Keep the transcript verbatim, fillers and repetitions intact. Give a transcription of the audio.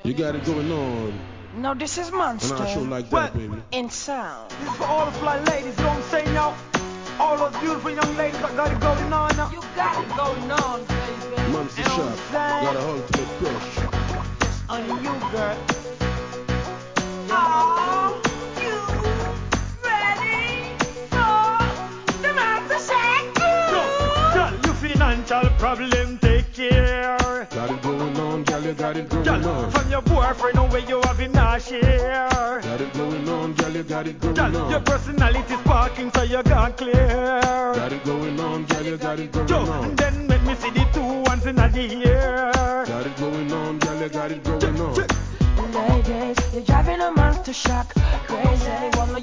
You got it going on. No, this is Monster. And I sure like that, Well, baby. In sound. This is for all the fly ladies, you know what I'm saying, yo? All those beautiful young ladies that got it going on now. You got it going on, baby. Monster You know what Shop. I'm saying? Got a ultimate crush. On you, girl. Are you ready for the Monster Shack? Yo, girl, you financial problem, take care. Got it going on, girl, you got it going Girl, on. from your boyfriend, no way you have it not share. Got it going on, girl, you got it going Girl, on. your personality sparking, so you gone clear. Got it going on, girl, you got it going Yo, on. then make me see the two ones in the year. Got it going on, girl, you got it going on. Ladies, you're driving a monster shock. Crazy. Wanna